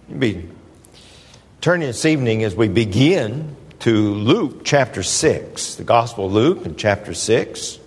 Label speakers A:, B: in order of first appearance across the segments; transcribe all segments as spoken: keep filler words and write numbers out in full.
A: Be turning this evening as we begin to Luke chapter six, the Gospel of Luke in chapter six.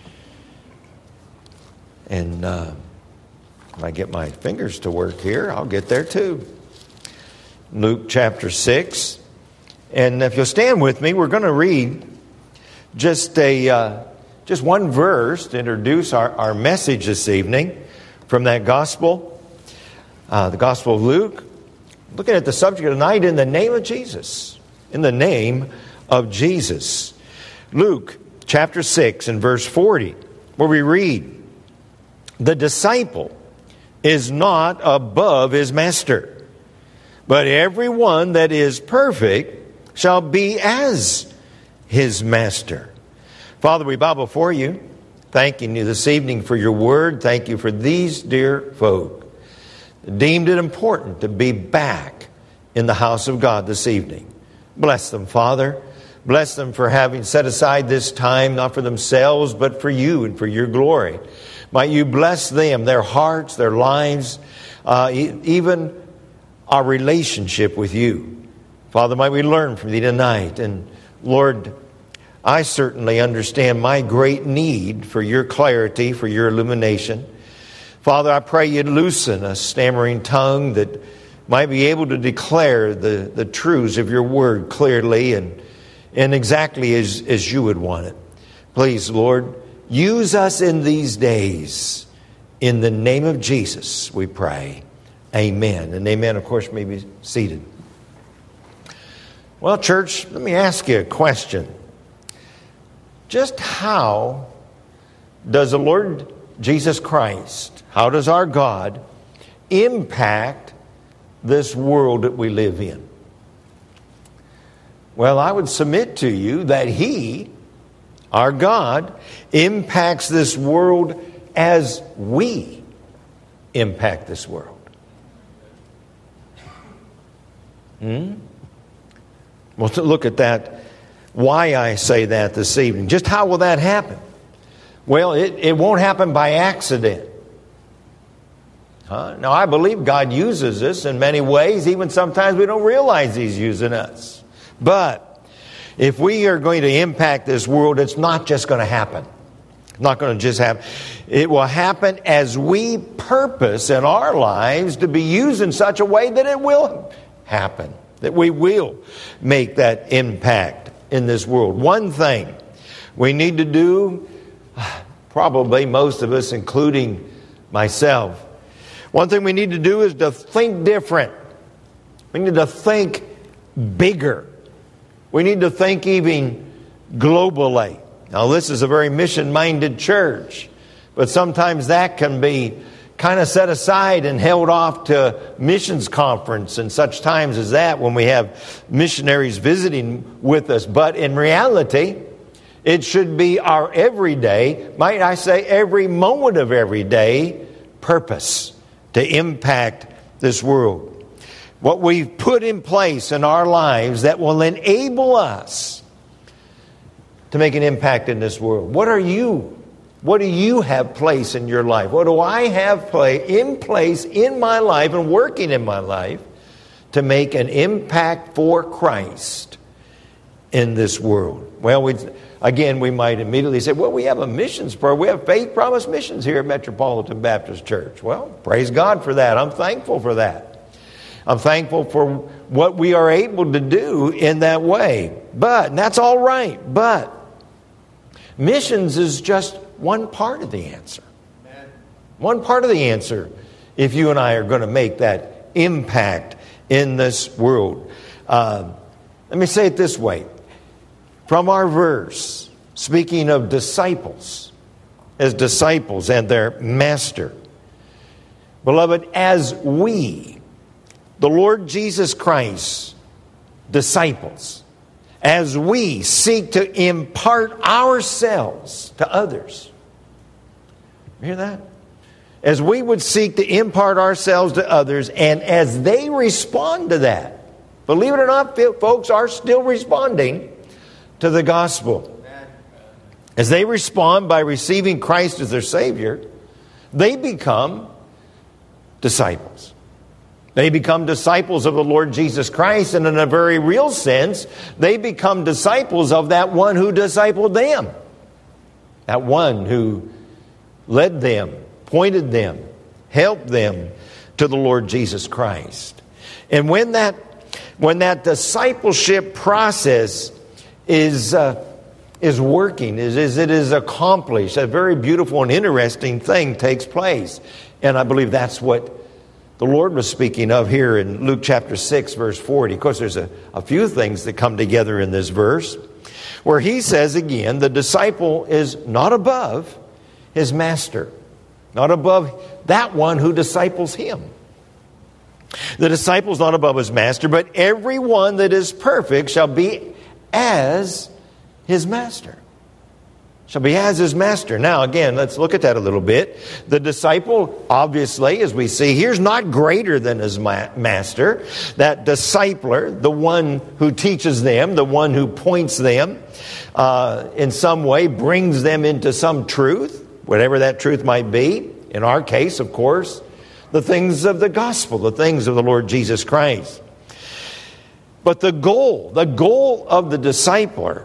A: And uh, when I get my fingers to work here, I'll get there too. Luke chapter six. And if you'll stand with me, we're going to read just a uh, just one verse to introduce our, our message this evening from that Gospel, uh, the Gospel of Luke. Looking at the subject of the night, in the name of Jesus. In the name of Jesus. Luke chapter six and verse forty, where we read, "The disciple is not above his master, but everyone that is perfect shall be as his master." Father, we bow before you, thanking you this evening for your word. Thank you for these dear folk. Deemed it important to be back in the house of God this evening. Bless them, Father. Bless them for having set aside this time, not for themselves, but for you and for your glory. Might you bless them, their hearts, their lives, uh, e- even our relationship with you. Father, might we learn from thee tonight. And Lord, I certainly understand my great need for your clarity, for your illumination. Father, I pray you'd loosen a stammering tongue that might be able to declare the, the truths of your word clearly and, and exactly as, as you would want it. Please, Lord, use us in these days. In the name of Jesus, we pray. Amen. And amen, of course, may be seated. Well, church, let me ask you a question. Just how does the Lord Jesus Christ, how does our God impact this world that we live in? Well, I would submit to you that He, our God, impacts this world as we impact this world. Hmm? Well, to look at that, why I say that this evening. Just how will that happen? Well, it, it won't happen by accident. Huh? Now, I believe God uses us in many ways. Even sometimes we don't realize He's using us. But if we are going to impact this world, it's not just going to happen. It's not going to just happen. It will happen as we purpose in our lives to be used in such a way that it will happen. That we will make that impact in this world. One thing we need to do, probably most of us, including myself, one thing we need to do is to think different. We need to think bigger. We need to think even globally. Now, this is a very mission-minded church, but sometimes that can be kind of set aside and held off to missions conference and such times as that when we have missionaries visiting with us. But in reality, it should be our everyday, might I say every moment of every day, purpose to impact this world. What we've put in place in our lives that will enable us to make an impact in this world. What are you? What do you have place in your life? What do I have play in place in my life and working in my life to make an impact for Christ in this world? Well, we, again, we might immediately say, well, we have a missions program. We have Faith Promise Missions here at Metropolitan Baptist Church. Well, praise God for that. I'm thankful for that. I'm thankful for what we are able to do in that way. But, and that's all right, but missions is just one part of the answer. Amen. One part of the answer if you and I are going to make that impact in this world. Uh, let me say it this way. From our verse, speaking of disciples, as disciples and their master. Beloved, as we, the Lord Jesus Christ, disciples, as we seek to impart ourselves to others. You hear that? As we would seek to impart ourselves to others, and as they respond to that, believe it or not, folks are still responding to the gospel. As they respond by receiving Christ as their Savior, they become disciples. They become disciples of the Lord Jesus Christ, and in a very real sense, they become disciples of that one who discipled them. That one who led them, pointed them, helped them to the Lord Jesus Christ. And when that when that discipleship process is uh, is working, is, is it is accomplished, a very beautiful and interesting thing takes place. And I believe that's what the Lord was speaking of here in Luke chapter six, verse forty. Of course, there's a, a few things that come together in this verse, where he says again, the disciple is not above his master, not above that one who disciples him. The disciple is not above his master, but everyone that is perfect shall be as his master. Shall be as his master. Now, again, let's look at that a little bit. The disciple, obviously, as we see here, is not greater than his ma- master. That discipler, the one who teaches them, the one who points them, uh, in some way brings them into some truth, whatever that truth might be. In our case, of course, the things of the gospel, the things of the Lord Jesus Christ. But the goal, the goal of the discipler,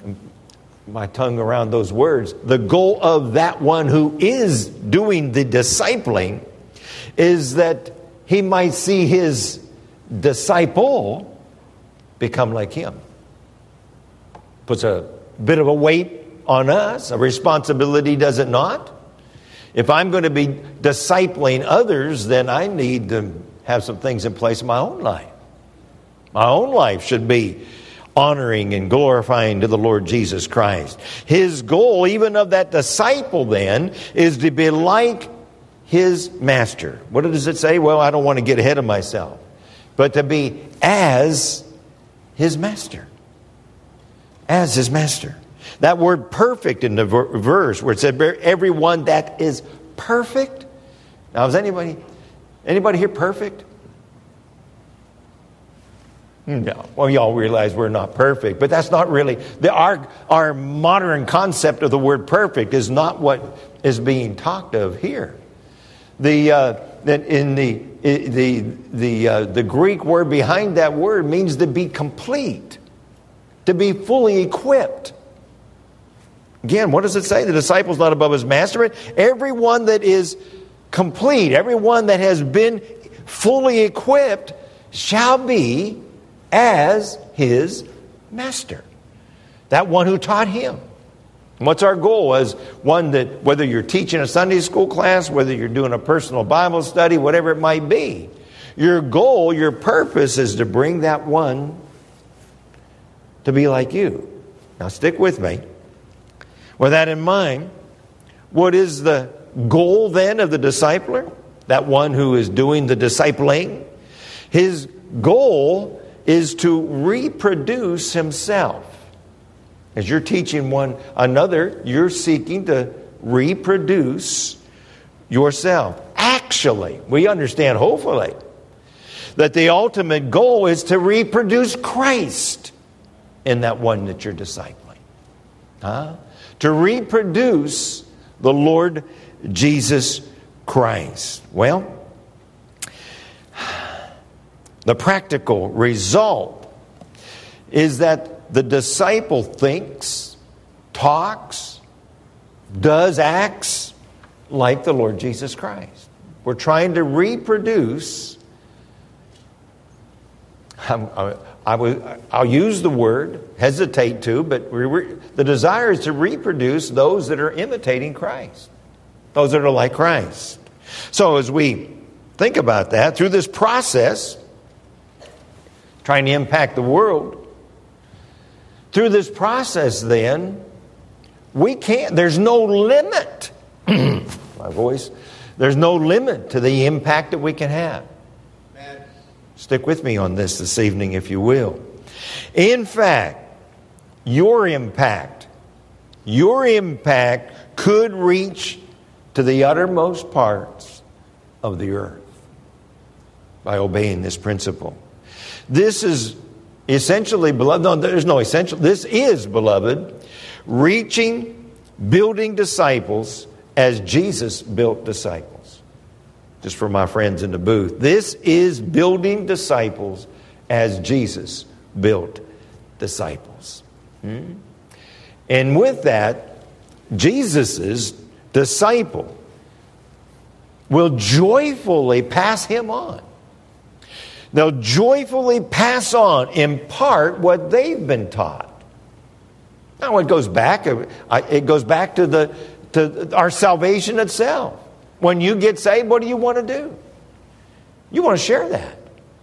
A: my tongue around those words, the goal of that one who is doing the discipling is that he might see his disciple become like him. Puts a bit of a weight on us, a responsibility, does it not? If I'm going to be discipling others, then I need to have some things in place in my own life. My own life should be honoring and glorifying to the Lord Jesus Christ. His goal, even of that disciple then, is to be like his master. What does it say? Well, I don't want to get ahead of myself. But to be as his master. As his master. That word perfect in the verse where it said everyone that is perfect. Now, is anybody, anybody here perfect? No. Well, y'all realize we're not perfect, but that's not really the our our modern concept of the word perfect is not what is being talked of here. The uh, in the the the uh, the Greek word behind that word means to be complete, to be fully equipped. Again, what does it say? The disciple's not above his master, but everyone that is complete, everyone that has been fully equipped, shall be as his master. That one who taught him. And what's our goal? As one that, whether you're teaching a Sunday school class, whether you're doing a personal Bible study, whatever it might be, your goal, your purpose is to bring that one to be like you. Now stick with me. With that in mind, what is the goal then of the discipler? That one who is doing the discipling? His goal is to reproduce himself. As you're teaching one another, you're seeking to reproduce yourself. Actually, we understand, hopefully, that the ultimate goal is to reproduce Christ in that one that you're discipling. Huh? To reproduce the Lord Jesus Christ. Well, the practical result is that the disciple thinks, talks, does acts like the Lord Jesus Christ. We're trying to reproduce. I'm, I, I will, I'll use the word, hesitate to, but we re, the desire is to reproduce those that are imitating Christ. Those that are like Christ. So as we think about that, through this process, trying to impact the world, through this process then, we can't, there's no limit, my voice, there's no limit to the impact that we can have. Amen. Stick with me on this this evening, if you will. In fact, your impact, your impact could reach to the uttermost parts of the earth by obeying this principle. This is essentially, beloved, no, there's no essential, this is, beloved, reaching, building disciples as Jesus built disciples. just for my friends in the booth. This is building disciples as Jesus built disciples. Hmm? And with that, Jesus's disciple will joyfully pass him on. They'll joyfully pass on, impart what they've been taught. Now it goes back, it goes back to the to our salvation itself. When you get saved, what do you want to do? You want to share that.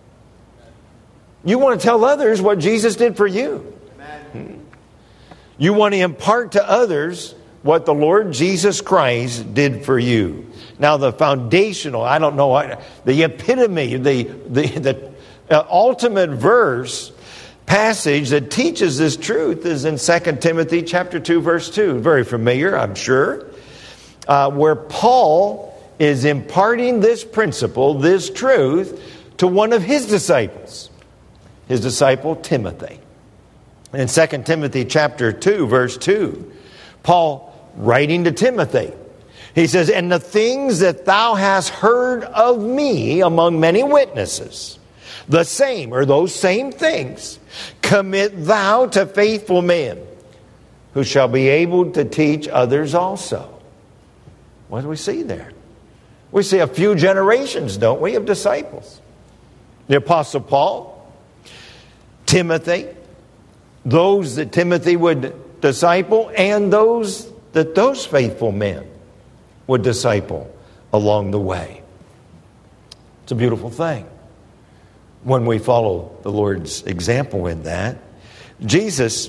A: You want to tell others what Jesus did for you. Amen. You want to impart to others what the Lord Jesus Christ did for you. Now the foundational, I don't know, the epitome, the, the, the uh, ultimate verse, passage that teaches this truth is in Second Timothy chapter two, verse two. Very familiar, I'm sure. Uh, where Paul is imparting this principle, this truth, to one of his disciples. His disciple Timothy. In Second Timothy chapter two, verse two, Paul writing to Timothy, he says, "And the things that thou hast heard of me among many witnesses, the same," or those same things, "commit thou to faithful men, who shall be able to teach others also." What do we see there? We see a few generations, don't we, of disciples. The Apostle Paul, Timothy, those that Timothy would disciple, and those that those faithful men would disciple along the way. It's a beautiful thing when we follow the Lord's example in that. Jesus,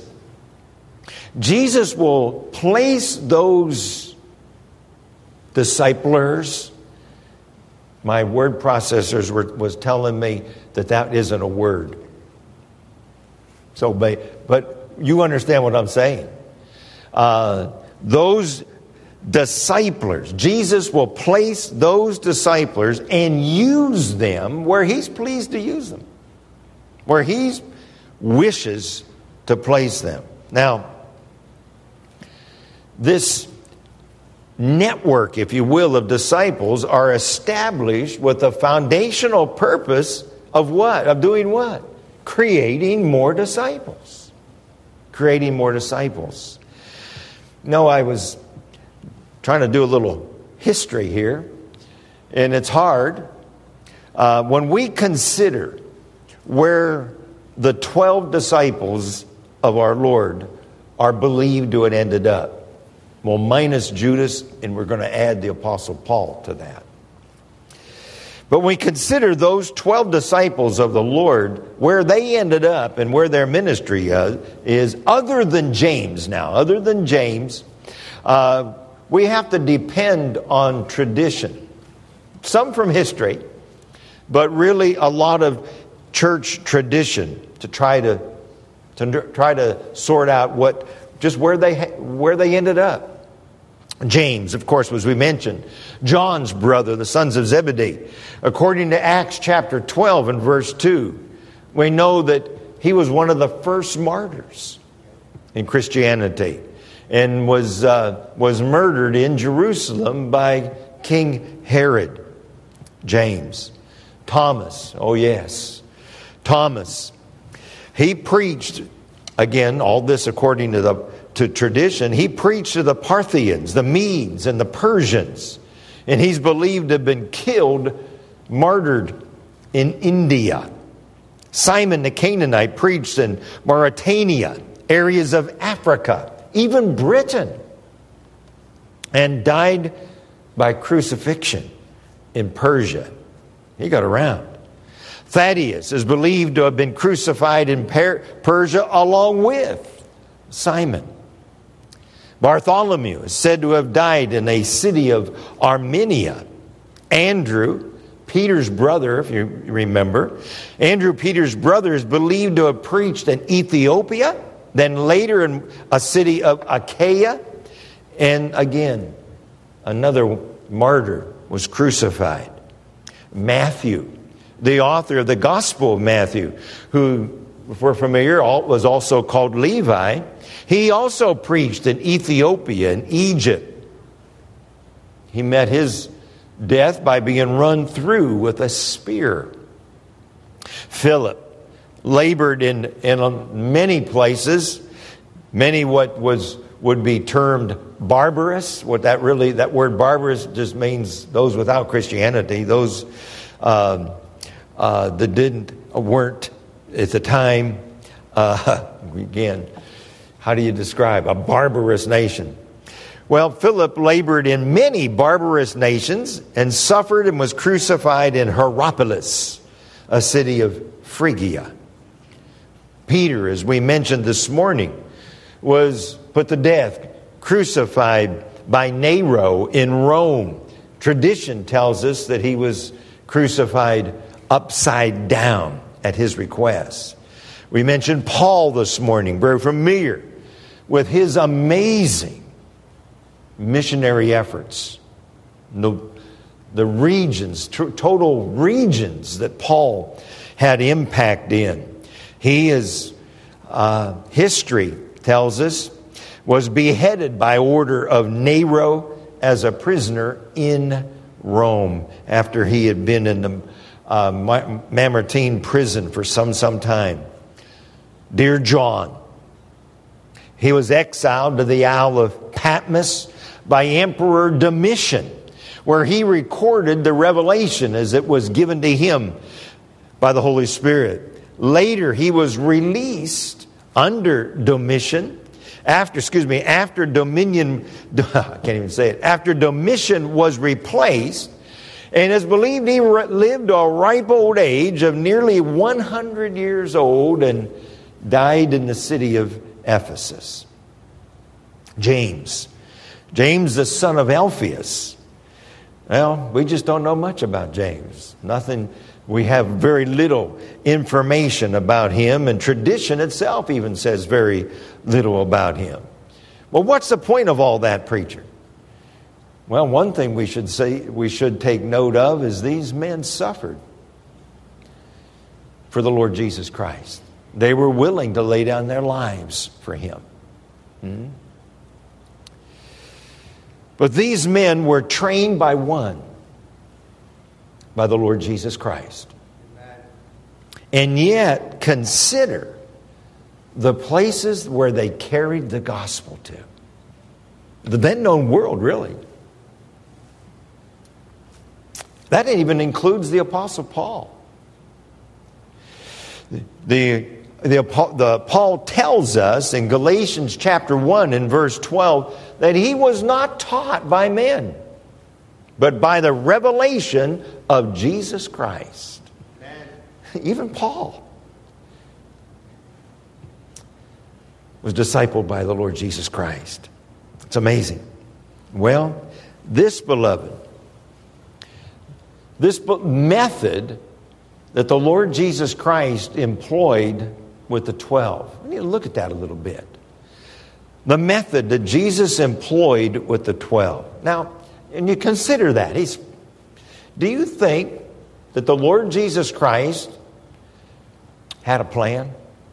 A: Jesus will place those disciplers. My word processors were, was telling me that that isn't a word. So, but you understand what I'm saying. Uh, those disciplers, Jesus will place those disciplers and use them where He's pleased to use them, where He wishes to place them. Now, this network, if you will, of disciples are established with the foundational purpose of what? Of doing what? Creating more disciples. Creating more disciples. No, I was trying to do a little history here, and it's hard. Uh, when we consider where the twelve disciples of our Lord are believed to have ended up, well, minus Judas, and we're going to add the Apostle Paul to that. But when we consider those twelve disciples of the Lord, where they ended up and where their ministry uh, is, other than James now, other than James, uh, we have to depend on tradition. Some from history, but really a lot of church tradition to try to, to try to sort out what, just where they where they ended up. James, of course, as we mentioned, John's brother, the sons of Zebedee. According to Acts chapter twelve and verse two, we know that he was one of the first martyrs in Christianity and was uh, was murdered in Jerusalem by King Herod. James. Thomas, oh yes, Thomas. He preached, again, all this according to the to tradition, he preached to the Parthians, the Medes, and the Persians. And he's believed to have been killed, martyred in India. Simon the Canaanite preached in Mauritania, areas of Africa, even Britain, and died by crucifixion in Persia. He got around. Thaddeus is believed to have been crucified in Persia along with Simon. Bartholomew is said to have died in a city of Armenia. Andrew, Peter's brother, if you remember, Andrew, Peter's brother, is believed to have preached in Ethiopia, then later in a city of Achaia, and again, another martyr was crucified. Matthew, the author of the Gospel of Matthew, who, if we're familiar, was also called Levi. He also preached in Ethiopia and Egypt. He met his death by being run through with a spear. Philip labored in, in many places, many what was would be termed barbarous. What that really, that word barbarous just means those without Christianity, those uh, uh, that didn't, weren't at the time, uh, again, how do you describe a barbarous nation? Well, Philip labored in many barbarous nations and suffered and was crucified in Hierapolis, a city of Phrygia. Peter, as we mentioned this morning, was put to death, crucified by Nero in Rome. Tradition tells us that he was crucified upside down at his request. We mentioned Paul this morning, very familiar with his amazing missionary efforts. The, the regions, t- total regions that Paul had impact in. He is, uh, history tells us, was beheaded by order of Nero as a prisoner in Rome after he had been in the uh, Mamertine prison for some, some time. Dear John, he was exiled to the Isle of Patmos by Emperor Domitian, where he recorded the revelation as it was given to him by the Holy Spirit. Later, he was released under Domitian, after, excuse me, after Dominion, I can't even say it, after Domitian was replaced, and is believed he lived a ripe old age of nearly one hundred years old and died in the city of Ephesus. James. James, the son of Alphaeus. Well, we just don't know much about James. Nothing. We have very little information about him, and tradition itself even says very little about him. Well, what's the point of all that, preacher? Well, one thing we should say, we should take note of is these men suffered for the Lord Jesus Christ. They were willing to lay down their lives for him. Hmm? But these men were trained by one, by the Lord Jesus Christ. Amen. And yet, consider the places where they carried the gospel to. The then known world, really. That even includes the Apostle Paul. The, the, the, Paul tells us in Galatians chapter one and verse twelve that he was not taught by men, but by the revelation of Jesus Christ. Amen. Even Paul was discipled by the Lord Jesus Christ. It's amazing. Well, this, beloved, this method that the Lord Jesus Christ employed with the twelve. We need to look at that a little bit. The method that Jesus employed with the twelve. Now, and you consider that. He's, do you think that the Lord Jesus Christ had a plan?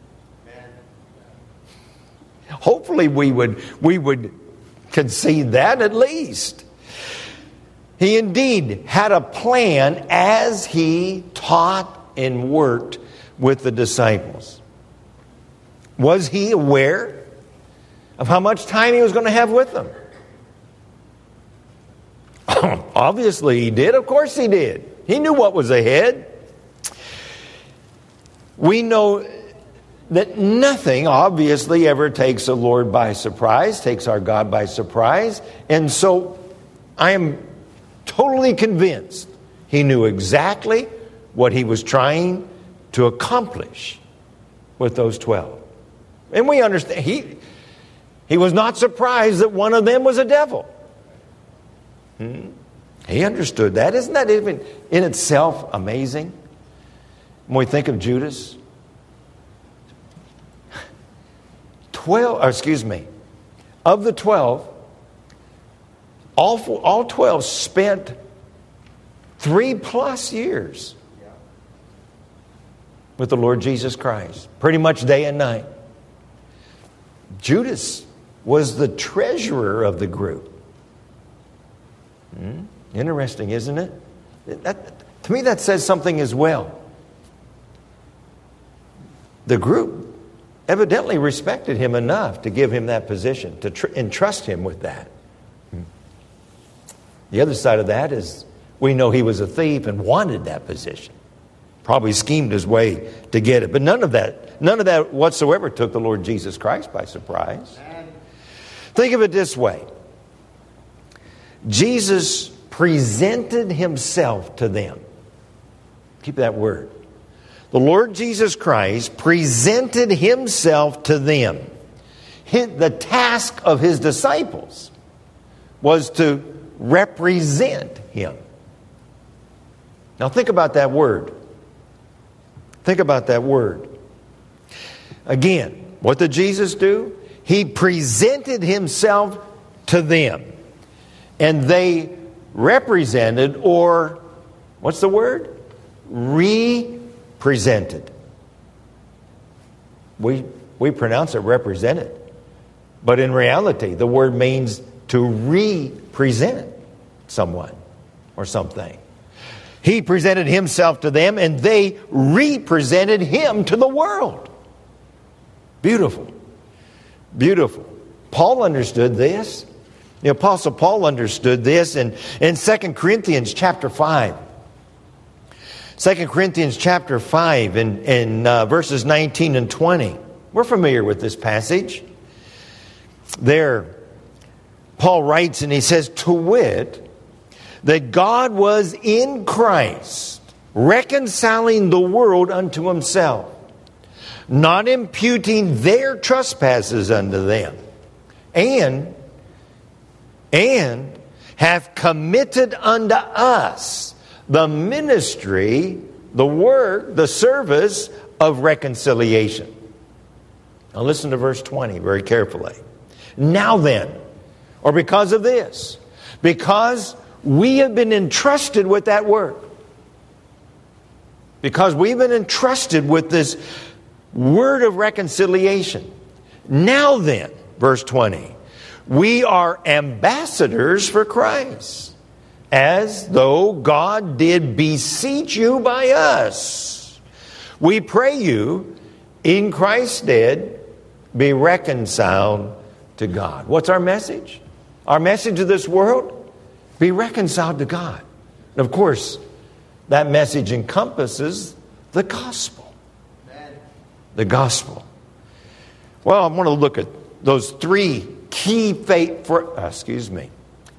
A: Hopefully we would, we would concede that at least. He indeed had a plan as he taught and worked with the disciples. Was he aware of how much time he was going to have with them? Obviously he did. Of course he did. He knew what was ahead. We know that nothing obviously ever takes the Lord by surprise, takes our God by surprise. And so I am totally convinced he knew exactly what he was trying to accomplish with those twelve. And we understand, he, he was not surprised that one of them was a devil. Hmm? He understood that. Isn't that even in itself amazing? When we think of Judas, twelve, or excuse me, of the twelve, all four, all twelve spent three plus years with the Lord Jesus Christ, pretty much day and night. Judas was the treasurer of the group. Hmm? Interesting, isn't it? That, to me, that says something as well. The group evidently respected him enough to give him that position, to tr- entrust him with that. The other side of that is we know he was a thief and wanted that position. Probably schemed his way to get it. But none of that, none of that whatsoever took the Lord Jesus Christ by surprise. Think of it this way. Jesus presented himself to them. Keep that word. The Lord Jesus Christ presented himself to them. The task of his disciples was to represent him. Now think about that word. Think about that word. Again, what did Jesus do? He presented himself to them. And they represented, or what's the word? Represented. We, we pronounce it represented. But in reality, the word means to represent someone or something. He presented himself to them, and they represented him to the world. Beautiful. Beautiful. Paul understood this. The Apostle Paul understood this in, in Second Corinthians chapter five. Second Corinthians chapter five in, in uh, verses nineteen and twenty. We're familiar with this passage. There, Paul writes and he says, to wit, that God was in Christ, reconciling the world unto himself, not imputing their trespasses unto them, and, and have committed unto us the ministry, the work, the service of reconciliation. Now listen to verse twenty very carefully. Now then, or because of this, because we have been entrusted with that work. Because we've been entrusted with this word of reconciliation. Now then, verse twenty, we are ambassadors for Christ, as though God did beseech you by us. We pray you, in Christ's stead, be reconciled to God. What's our message? Our message to this world? Be reconciled to God. And of course, that message encompasses the gospel. Amen. The gospel. Well, I want to look at those three key faith for uh, excuse me.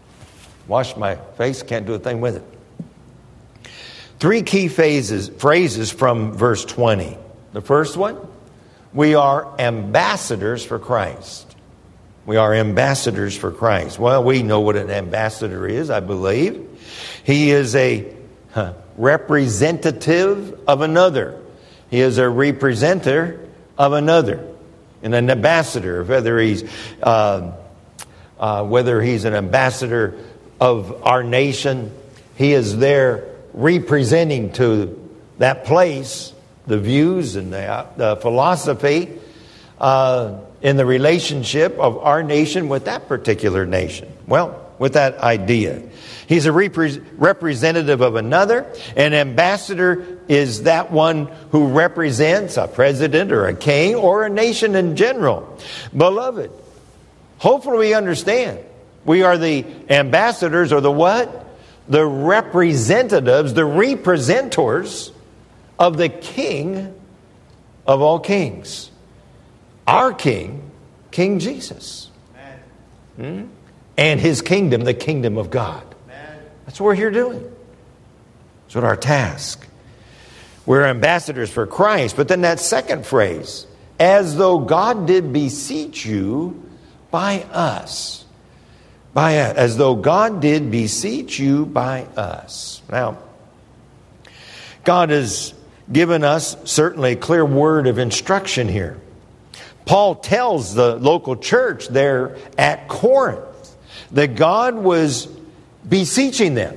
A: Wash my face, can't do a thing with it. Three key phases, phrases from verse twenty. The first one, we are ambassadors for Christ. We are ambassadors for Christ. Well, we know what an ambassador is, I believe. He is a huh, representative of another. He is a representer of another. And an ambassador, whether he's uh, uh, whether he's an ambassador of our nation, he is there representing to that place the views and the, uh, the philosophy uh, in the relationship of our nation with that particular nation. Well, with that idea. He's a repre- representative of another. An ambassador is that one who represents a president or a king or a nation in general. Beloved, hopefully we understand. We are the ambassadors or the what? The representatives, the representors of the King of all kings. Our King, King Jesus. Hmm? And His kingdom, the kingdom of God. That's what we're here doing. That's what our task. We're ambassadors for Christ. But then that second phrase, as though God did beseech you by us. By us. As though God did beseech you by us. Now, God has given us certainly a clear word of instruction here. Paul tells the local church there at Corinth that God was beseeching them.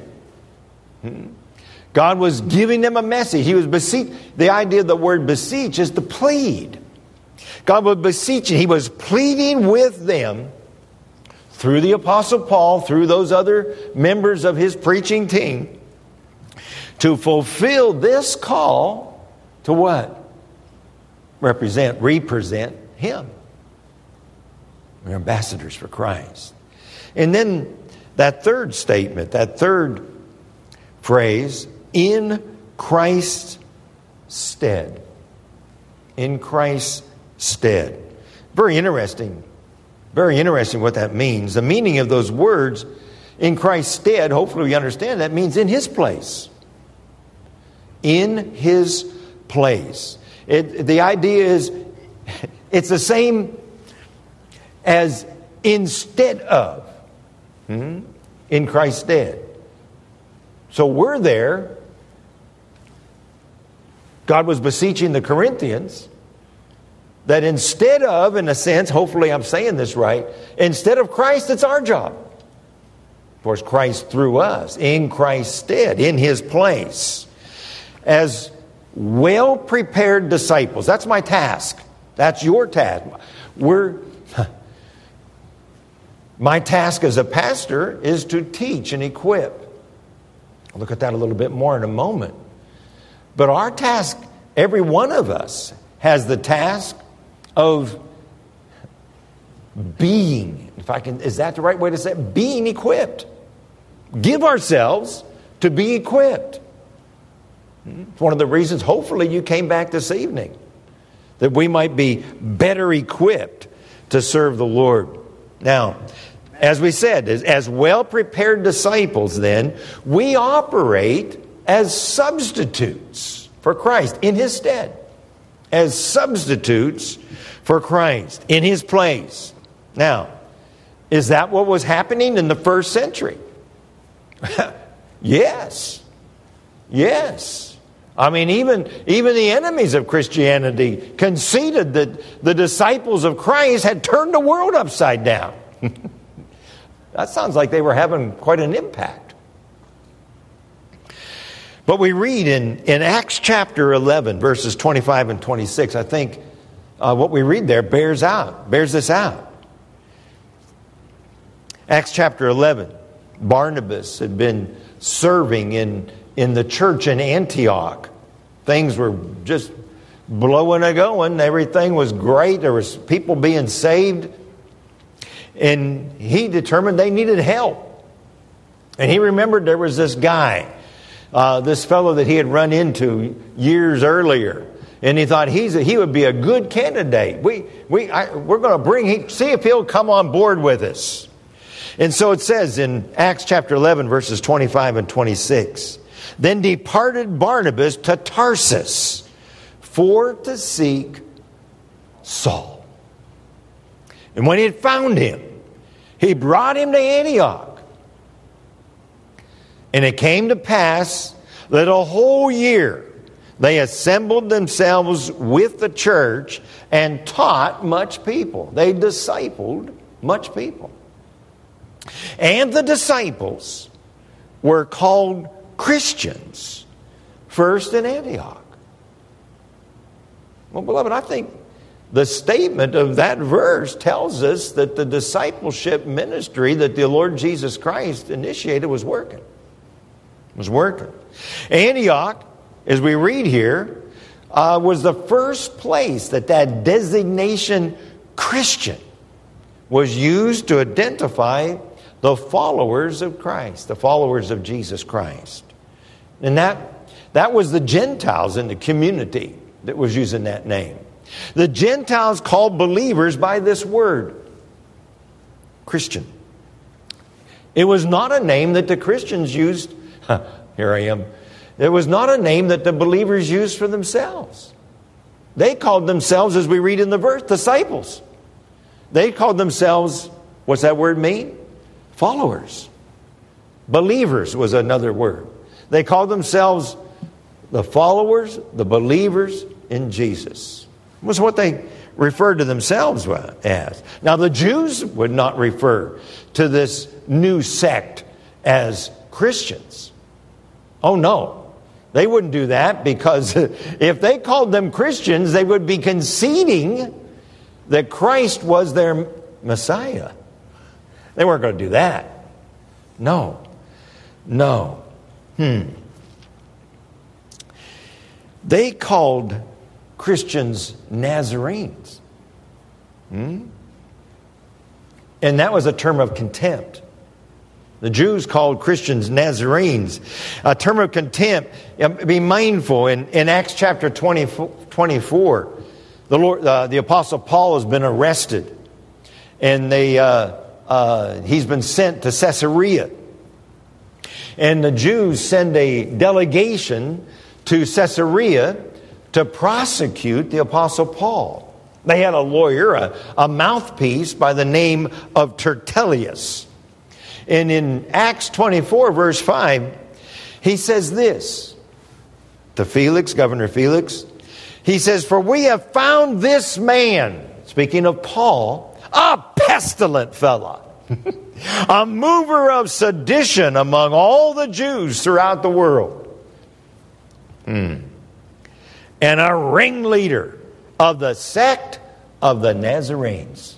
A: God was giving them a message. He was beseech. The idea of the word beseech is to plead. God was beseeching. He was pleading with them through the Apostle Paul, through those other members of his preaching team, to fulfill this call to what? Represent, represent him. We're ambassadors for Christ. And then that third statement, that third phrase, in Christ's stead. In Christ's stead. Very interesting. Very interesting what that means. The meaning of those words, in Christ's stead, hopefully we understand that means in his place. In his place. It, the idea is, it's the same as instead of. Hmm? In Christ's stead. So we're there. God was beseeching the Corinthians that instead of, in a sense, hopefully I'm saying this right, instead of Christ, it's our job. Of course, Christ through us, in Christ's stead, in his place. As well-prepared disciples. That's my task. That's your task. We're... My task as a pastor is to teach and equip. I'll look at that a little bit more in a moment. But our task, every one of us, has the task of being, if I can, is that the right way to say it? Being equipped. Give ourselves to be equipped. It's one of the reasons, hopefully, you came back this evening, that we might be better equipped to serve the Lord. Now, as we said, as, as well-prepared disciples, then, we operate as substitutes for Christ in his stead. As substitutes for Christ in his place. Now, is that what was happening in the first century? Yes. Yes. I mean, even, even the enemies of Christianity conceded that the disciples of Christ had turned the world upside down. That sounds like they were having quite an impact. But we read in, in Acts chapter eleven, verses twenty-five and twenty-six, I think uh, what we read there bears out, bears this out. Acts chapter eleven, Barnabas had been serving in, in the church in Antioch. Things were just blowing and going. Everything was great. There was people being saved. And he determined they needed help. And he remembered there was this guy, uh, this fellow that he had run into years earlier. And he thought he's a, he would be a good candidate. We, we, I, we're going to bring, he, see if he'll come on board with us. And so it says in Acts chapter eleven, verses twenty-five and twenty-six, then departed Barnabas to Tarsus for to seek Saul. And when he had found him, he brought him to Antioch. And it came to pass that a whole year they assembled themselves with the church and taught much people. They discipled much people. And the disciples were called Christians first in Antioch. Well, beloved, I think the statement of that verse tells us that the discipleship ministry that the Lord Jesus Christ initiated was working. Was working. Antioch, as we read here, uh, was the first place that that designation Christian was used to identify the followers of Christ, the followers of Jesus Christ. And that, that was the Gentiles in the community that was using that name. The Gentiles called believers by this word, Christian. It was not a name that the Christians used. Here I am. It was not a name that the believers used for themselves. They called themselves, as we read in the verse, disciples. They called themselves, what's that word mean? Followers. Believers was another word. They called themselves the followers, the believers in Jesus. It was what they referred to themselves as. Now, the Jews would not refer to this new sect as Christians. Oh, no. They wouldn't do that, because if they called them Christians, they would be conceding that Christ was their Messiah. They weren't going to do that. No. No. Hmm. They called Christians Nazarenes. Hmm? And that was a term of contempt. The Jews called Christians Nazarenes. A term of contempt. Be mindful, in, in Acts chapter twenty-four, the, Lord, uh, the Apostle Paul has been arrested. And they, uh, uh, he's been sent to Caesarea. And the Jews send a delegation to Caesarea to prosecute the Apostle Paul. They had a lawyer, a, a mouthpiece by the name of Tertullus. And in Acts twenty-four, verse five, he says this to Felix, Governor Felix. He says, "For we have found this man," speaking of Paul, "a pestilent fellow, a mover of sedition among all the Jews throughout the world, hmm. and a ringleader of the sect of the Nazarenes."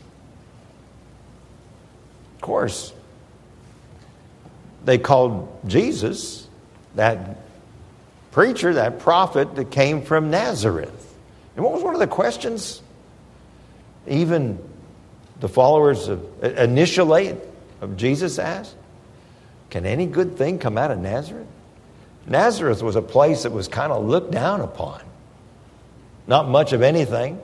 A: Of course, they called Jesus, that preacher, that prophet that came from Nazareth. And what was one of the questions even the followers of, initially of Jesus asked? Can any good thing come out of Nazareth? Nazareth was a place that was kind of looked down upon. Not much of anything.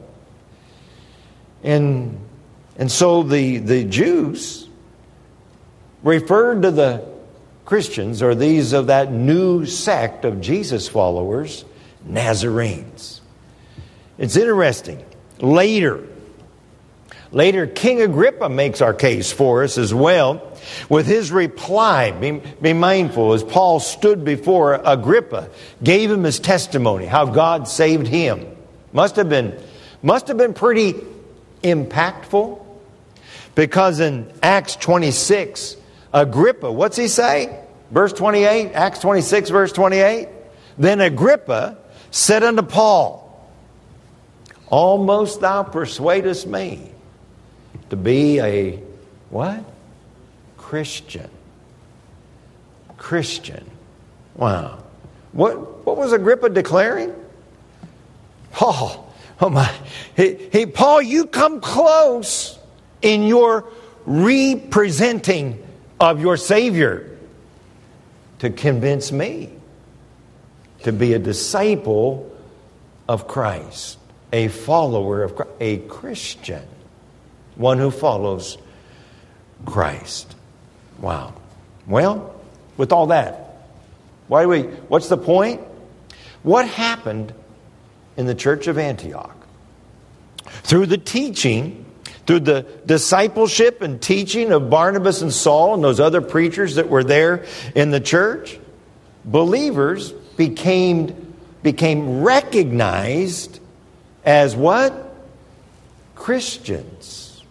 A: And, and so the, the Jews referred to the Christians, or these of that new sect of Jesus followers, Nazarenes. It's interesting. Later, later King Agrippa makes our case for us as well with his reply. Be, be mindful, as Paul stood before Agrippa, gave him his testimony, how God saved him. Must have been, must have been pretty impactful, because in Acts twenty-six, Agrippa, what's he say? Verse twenty-eight, Acts twenty-six, verse twenty-eight. "Then Agrippa said unto Paul, Almost thou persuadest me to be a, what? Christian. Christian. Wow. What, what was Agrippa declaring? Paul, oh my, hey, hey, Paul, you come close in your representing of your Savior to convince me to be a disciple of Christ, a follower of Christ, a Christian, one who follows Christ. Wow. Well, with all that, why do we? What's the point? What happened in the church of Antioch? Through the teaching, through the discipleship and teaching of Barnabas and Saul and those other preachers that were there in the church, believers became, became recognized as what? Christians.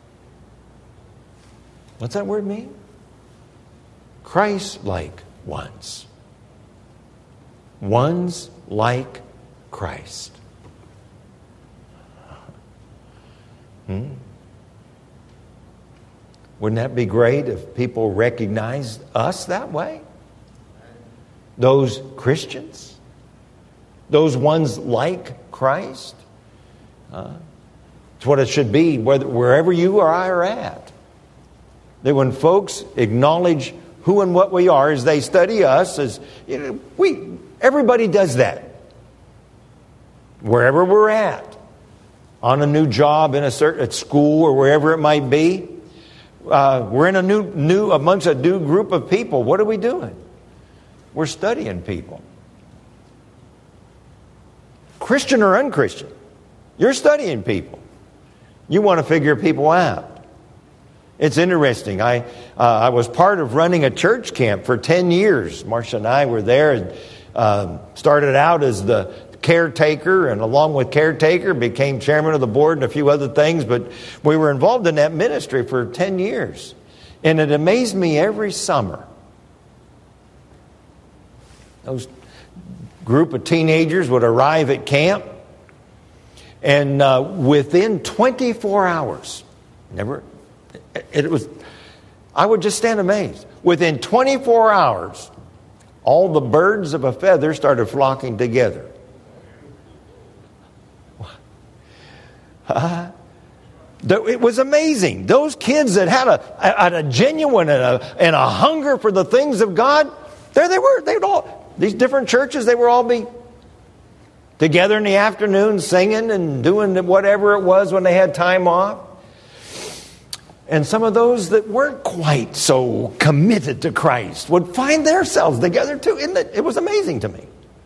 A: What's that word mean? Christ-like ones. Ones like Christ. Hmm? Wouldn't that be great if people recognized us that way? Those Christians? Those ones like Christ? Uh, it's what it should be, whether, wherever you or I are at. That when folks acknowledge who and what we are as they study us, as you know, we everybody does that. Wherever we're at, on a new job, in a certain at school, or wherever it might be, uh, we're in a new new amongst a new group of people. What are we doing? We're studying people, Christian or unchristian. You're studying people. You want to figure people out. It's interesting. I uh, I was part of running a church camp for ten years. Marcia and I were there and uh, started out as the caretaker, and along with caretaker became chairman of the board and a few other things. But we were involved in that ministry for ten years. And it amazed me every summer. Those group of teenagers would arrive at camp, and uh, within twenty-four hours, never... It was I would just stand amazed. Within twenty-four hours, all the birds of a feather started flocking together. Uh, it was amazing. Those kids that had a, had a genuine and a, and a hunger for the things of God, there they were. They would all, these different churches, they would all be together in the afternoon singing and doing whatever it was when they had time off. And some of those that weren't quite so committed to Christ would find themselves together too. Isn't it? It was amazing to me.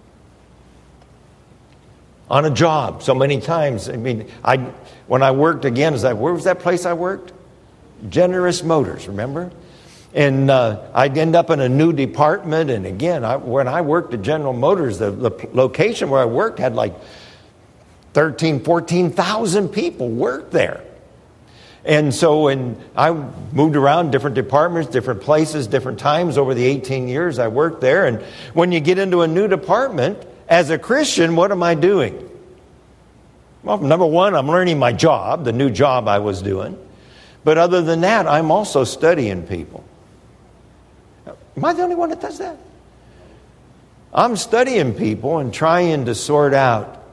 A: On a job, so many times. I mean, I when I worked again, is that where was that place I worked? Generous Motors, remember? And uh, I'd end up in a new department. And again, I, when I worked at General Motors, the, the location where I worked had like thirteen, fourteen thousand people worked there. And so and I moved around different departments, different places, different times over the eighteen years I worked there. And when you get into a new department, as a Christian, what am I doing? Well, number one, I'm learning my job, the new job I was doing. But other than that, I'm also studying people. Am I the only one that does that? I'm studying people and trying to sort out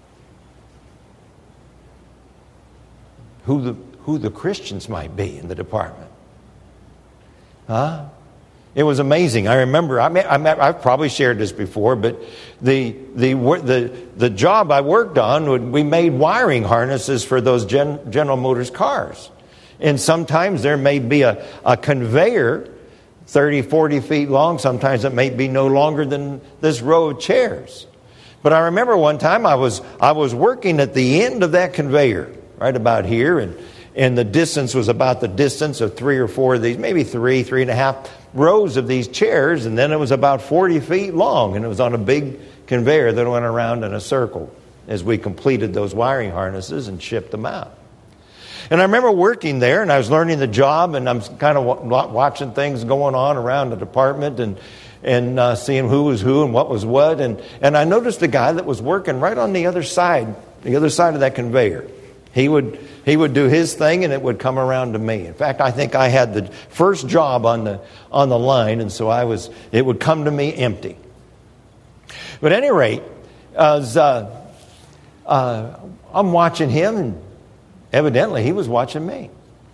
A: who the who the Christians might be in the department. Huh? It was amazing. I remember, I mean, I mean, I've probably shared this before, but the the the the job I worked on, we made wiring harnesses for those Gen, General Motors cars. And sometimes there may be a, a conveyor thirty, forty feet long. Sometimes it may be no longer than this row of chairs. But I remember one time I was I was working at the end of that conveyor, right about here, and And the distance was about the distance of three or four of these, maybe three, three and a half rows of these chairs. And then it was about forty feet long. And it was on a big conveyor that went around in a circle as we completed those wiring harnesses and shipped them out. And I remember working there, and I was learning the job, and I'm kind of watching things going on around the department and and uh, seeing who was who and what was what. And, and I noticed a guy that was working right on the other side, the other side of that conveyor. He would he would do his thing, and it would come around to me. In fact, I think I had the first job on the on the line, and so I was. It would come to me empty. But at any rate, as uh, uh, I'm watching him, and evidently he was watching me.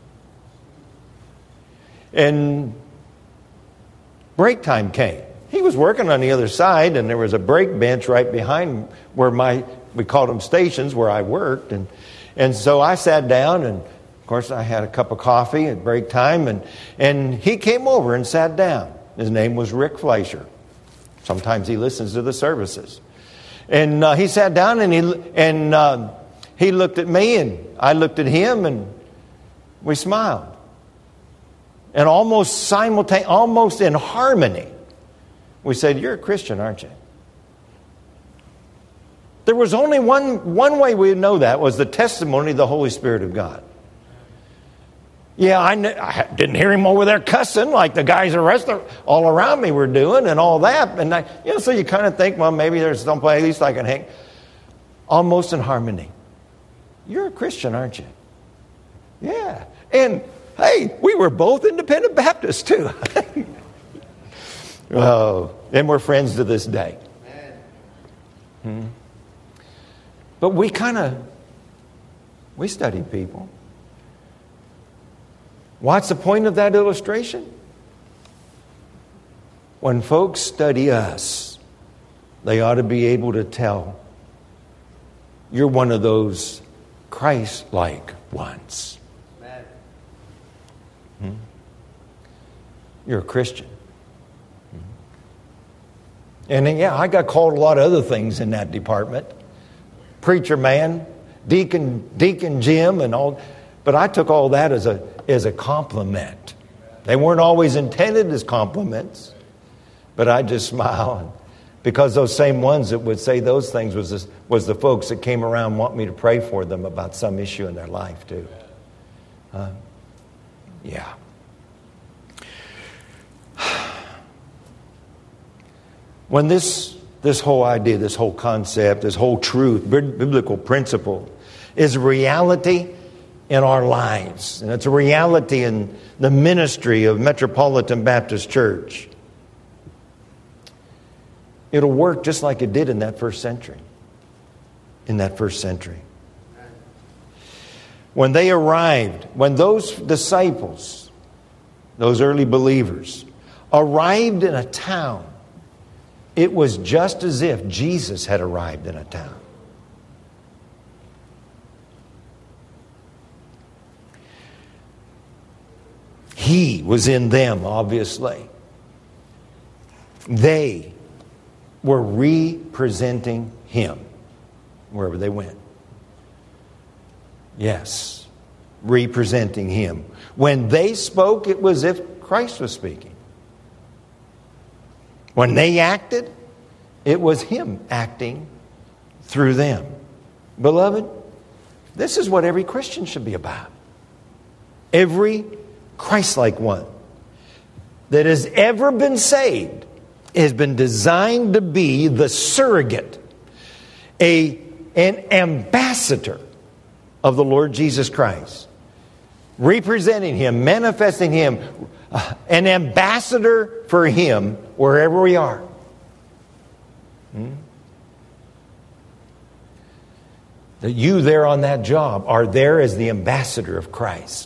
A: And break time came. He was working on the other side, and there was a break bench right behind where my we called them stations where I worked, and. And so I sat down, and of course I had a cup of coffee at break time, and, and he came over and sat down. His name was Rick Fleischer. Sometimes he listens to the services. And uh, he sat down, and he and uh, he looked at me, and I looked at him, and we smiled. And almost simultaneously, almost in harmony, we said, "You're a Christian, aren't you?" There was only one, one way we would know that was the testimony of the Holy Spirit of God. Yeah, I, kn- I didn't hear him over there cussing like the guys arrested all around me were doing and all that. And I, you know, so you kind of think, well, maybe there's some place at least I can hang. Almost in harmony. You're a Christian, aren't you? Yeah. And hey, we were both independent Baptists too. Oh, and we're friends to this day. Hmm. But we kind of, we study people. What's the point of that illustration? When folks study us, they ought to be able to tell, you're one of those Christ-like ones. Hmm? You're a Christian. Hmm? And then, yeah, I got called a lot of other things in that department. Preacher man, deacon, deacon Jim, and all. But I took all that as a as a compliment. They weren't always intended as compliments, but I just smiled because those same ones that would say those things was this, was the folks that came around want me to pray for them about some issue in their life too. Uh, yeah. When this. This whole idea, this whole concept, this whole truth, biblical principle is a reality in our lives. And it's a reality in the ministry of Metropolitan Baptist Church. It'll work just like it did in that first century. In that first century. When they arrived, when those disciples, those early believers, arrived in a town, it was just as if Jesus had arrived in a town. He was in them, obviously. They were representing Him wherever they went. Yes, representing Him. When they spoke, it was as if Christ was speaking. When they acted, it was Him acting through them. Beloved, this is what every Christian should be about. Every Christ-like one that has ever been saved has been designed to be the surrogate, a, an ambassador of the Lord Jesus Christ, representing Him, manifesting Him, uh, an ambassador for Him wherever we are. Hmm? That you there on that job are there as the ambassador of Christ.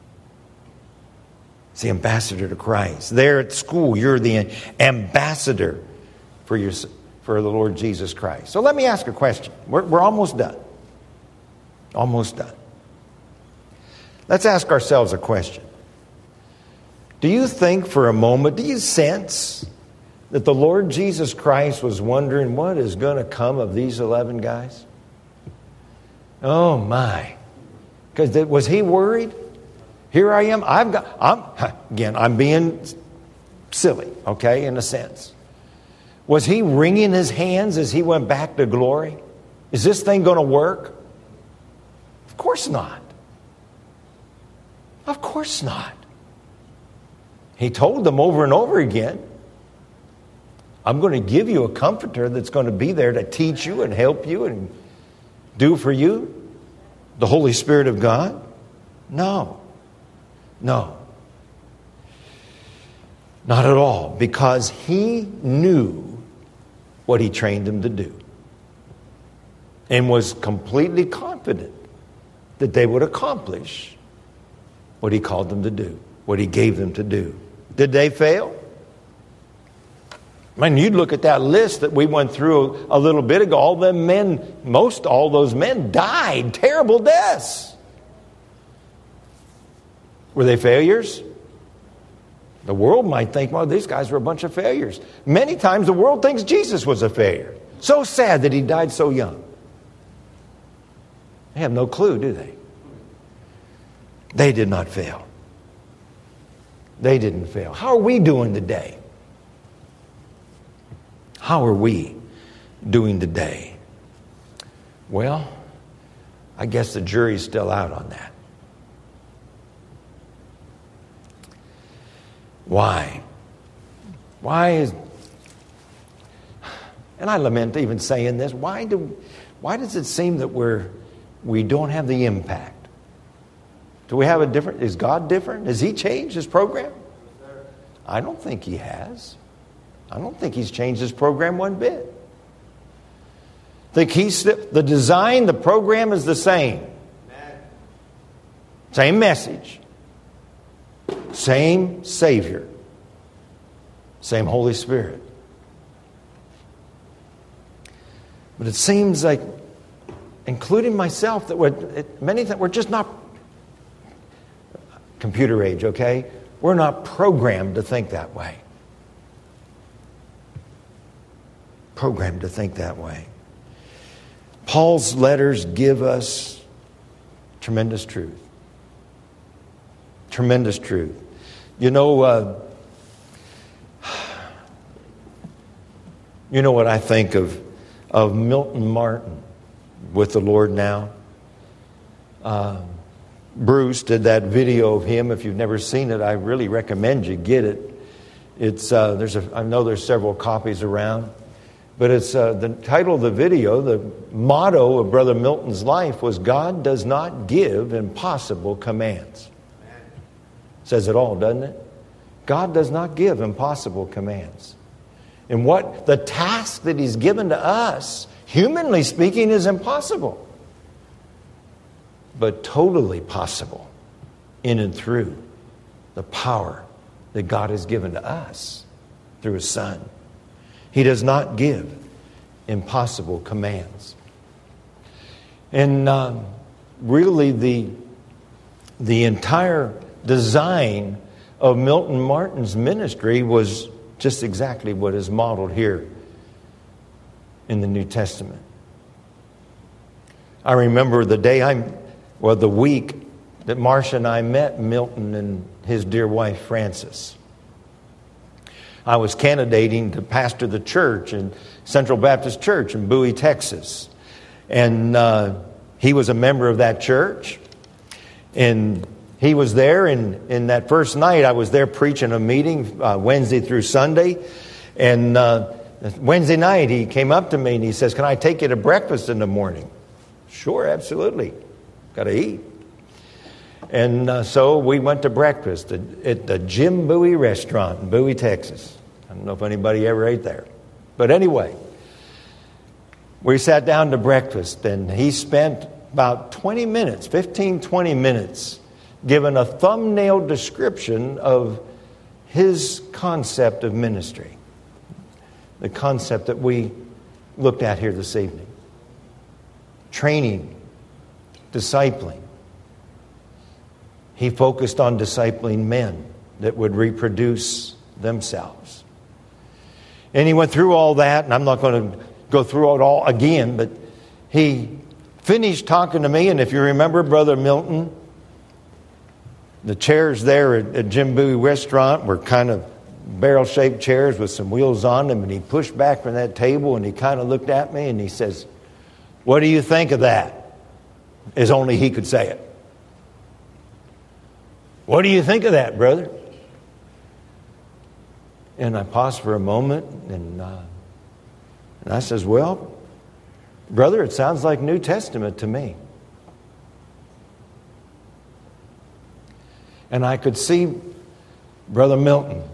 A: It's the ambassador to Christ. There at school, you're the ambassador for your for the Lord Jesus Christ. So let me ask a question. We're, we're almost done. Almost done. Let's ask ourselves a question. Do you think for a moment, do you sense that the Lord Jesus Christ was wondering what is going to come of these eleven guys? Oh my. Because was He worried? Here I am. I've got, I'm, again, I'm being silly, okay, in a sense. Was He wringing His hands as He went back to glory? Is this thing going to work? Of course not. Of course not. He told them over and over again, I'm going to give you a comforter that's going to be there to teach you and help you and do for you. The Holy Spirit of God? No. No. Not at all. Because He knew what He trained them to do. And was completely confident that they would accomplish what He called them to do. What He gave them to do. Did they fail? Man, you'd look at that list that we went through a little bit ago. All them men, most all those men died terrible deaths. Were they failures? The world might think, well, these guys were a bunch of failures. Many times the world thinks Jesus was a failure. So sad that He died so young. They have no clue, do they? They did not fail. They didn't fail. How are we doing today? How are we doing today? Well, I guess the jury's still out on that. Why? Why is, and I lament even saying this, why do, why does it seem that we're, we don't have the impact? Do we have a different, is God different? Has He changed His program? I don't think He has. I don't think He's changed His program one bit. I think He's, the design, the program is the same. Same message. Same Savior. Same Holy Spirit. But it seems like, including myself, that we're, it, many things, we're just not computer age, okay? We're not programmed to think that way. Programmed to think that way. Paul's letters give us tremendous truth. Tremendous truth. You know, uh, you know what I think of of Milton Martin with the Lord now? Uh, Bruce did that video of him. If you've never seen it, I really recommend you get it. It's uh, there's a I know there's several copies around. But it's uh, the title of the video, the motto of Brother Milton's life was, God does not give impossible commands. Says it all, doesn't it? God does not give impossible commands. And what the task that He's given to us, humanly speaking, is impossible. But totally possible in and through the power that God has given to us through His Son. He does not give impossible commands. And uh, really the, the entire design of Milton Martyn's ministry was just exactly what is modeled here in the New Testament. I remember the day I'm, well, the week that Marcia and I met Milton and his dear wife Frances. I was candidating to pastor the church in Central Baptist Church in Bowie, Texas. And uh, he was a member of that church. And he was there, and in that first night I was there preaching a meeting uh, Wednesday through Sunday. And uh, Wednesday night he came up to me and he says, can I take you to breakfast in the morning? Sure, absolutely. Got to eat. And uh, so we went to breakfast at, at the Jim Bowie restaurant in Bowie, Texas. I don't know if anybody ever ate there. But anyway, we sat down to breakfast, and he spent about twenty minutes, fifteen, twenty minutes, giving a thumbnail description of his concept of ministry. The concept that we looked at here this evening. Training, discipling. He focused on discipling men that would reproduce themselves. And he went through all that, and I'm not going to go through it all again, but he finished talking to me, and if you remember Brother Milton, the chairs there at, at Jim Bowie restaurant were kind of barrel-shaped chairs with some wheels on them, and he pushed back from that table, and he kind of looked at me, and he says, what do you think of that? As only he could say it. What do you think of that, brother? And I paused for a moment, and, uh, and I says, well, brother, it sounds like New Testament to me. And I could see Brother Milton,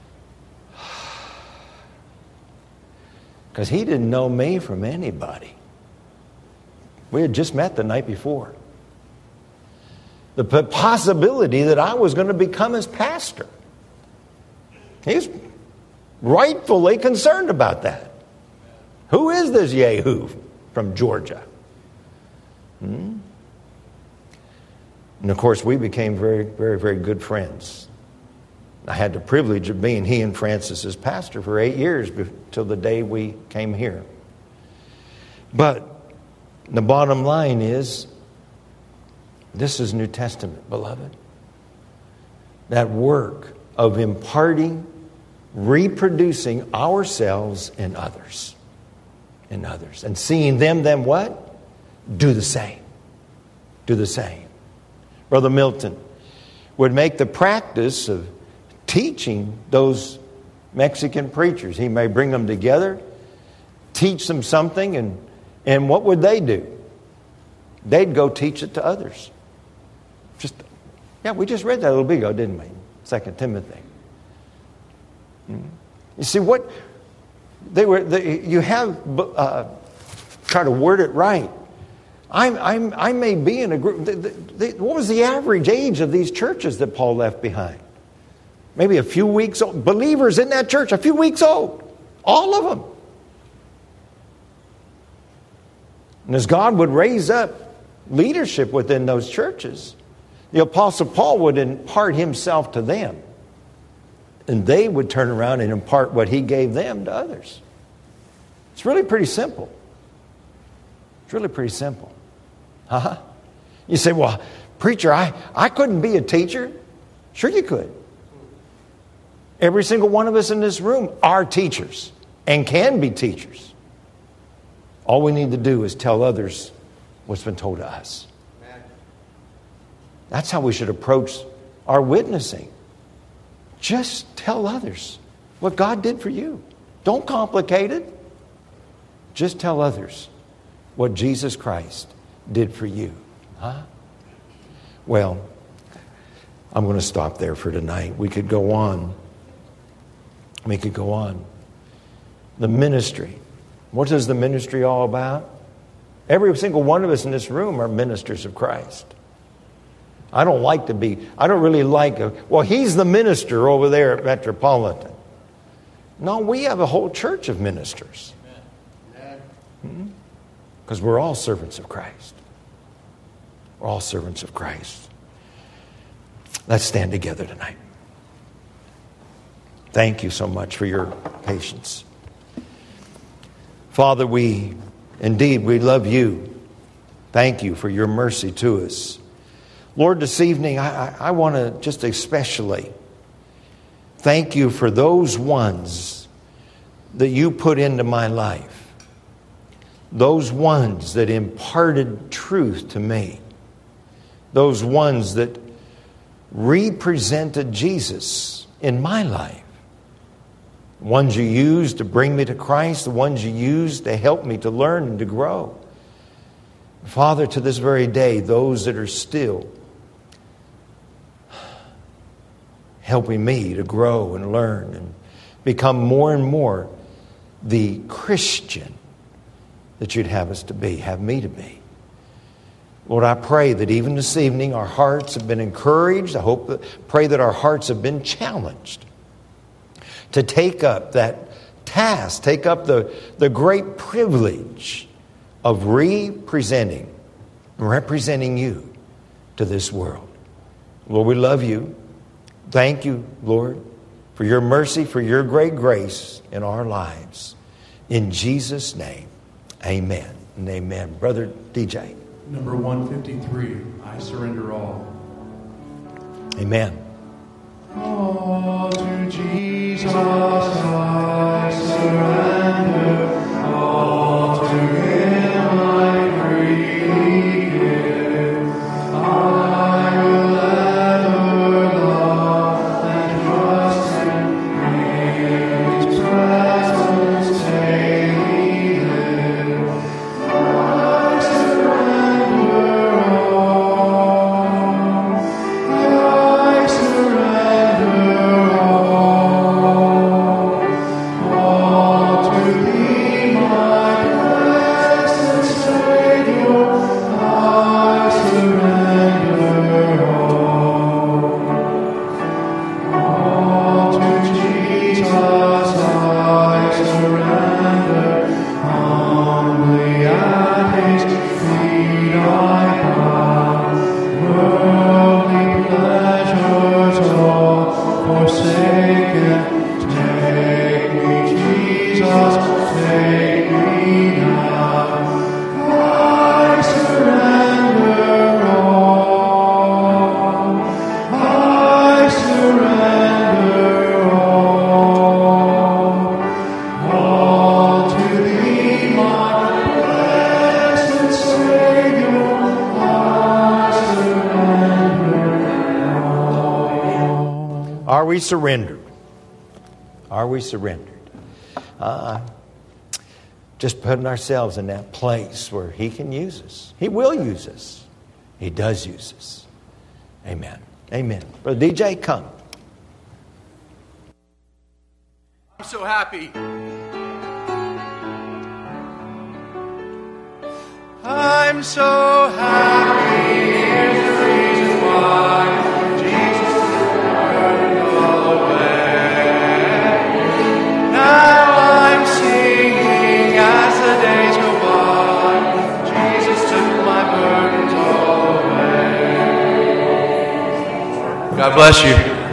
A: because he didn't know me from anybody. We had just met the night before. The possibility that I was going to become his pastor. He's rightfully concerned about that. Who is this Yahoo from Georgia? Hmm? And of course, we became very, very, very good friends. I had the privilege of being he and Francis's pastor for eight years till the day we came here. But the bottom line is, this is New Testament, beloved. That work of imparting, reproducing ourselves in others. In others. And seeing them then what? Do the same. Do the same. Brother Milton would make the practice of teaching those Mexican preachers. He may bring them together, teach them something, and, and what would they do? They'd go teach it to others. Just, yeah, we just read that a little bit ago, didn't we? Second Timothy. Mm-hmm. You see what they were. They, you have uh, try to word it right. I'm, I'm, I may be in a group. They, they, what was the average age of these churches that Paul left behind? Maybe a few weeks old. Believers in that church, a few weeks old, all of them. And as God would raise up leadership within those churches, the Apostle Paul would impart himself to them. And they would turn around and impart what he gave them to others. It's really pretty simple. It's really pretty simple. Huh? You say, well, preacher, I, I couldn't be a teacher. Sure you could. Every single one of us in this room are teachers and can be teachers. All we need to do is tell others what's been told to us. That's how we should approach our witnessing. Just tell others what God did for you. Don't complicate it. Just tell others what Jesus Christ did for you. Huh? Well, I'm going to stop there for tonight. We could go on. We could go on. The ministry. What is the ministry all about? Every single one of us in this room are ministers of Christ. I don't like to be, I don't really like, a, well, he's the minister over there at Metropolitan. No, we have a whole church of ministers. Because we're all servants of Christ. We're all servants of Christ. Let's stand together tonight. Thank you so much for your patience. Father, we, indeed, we love you. Thank you for your mercy to us. Lord, this evening, I, I, I want to just especially thank you for those ones that you put into my life. Those ones that imparted truth to me. Those ones that represented Jesus in my life. The ones you used to bring me to Christ. The ones you used to help me to learn and to grow. Father, to this very day, those that are still helping me to grow and learn and become more and more the Christian that you'd have us to be, have me to be. Lord, I pray that even this evening our hearts have been encouraged. I hope that, pray that our hearts have been challenged to take up that task, take up the, the great privilege of representing, representing you to this world. Lord, we love you. Thank you, Lord, for your mercy, for your great grace in our lives. In Jesus' name, amen and amen. Brother D J.
B: Number one fifty-three, I Surrender All.
A: Amen.
B: All to Jesus I surrender, all to Him I freely give. I will ever love and trust Him, in His presence daily live. I surrender all, I surrender all, all to Thee, my blessed Savior. I surrender all, all to Jesus I surrender. Humbly at His feet I bow, worldly pleasures all forsaken. Take me, Jesus, take me now. I surrender all, I surrender all, all to Thee, my blessed Savior. I surrender all.
A: Are we surrendered? Are we surrendered? Uh, just putting ourselves in that place where He can use us. He will use us. He does use us. Amen. Amen. Brother D J, come.
C: I'm so happy. I'm so happy. Here's the reason why Jesus turned away. Now I'm singing as the days go by. Jesus took my burdens away. God bless you.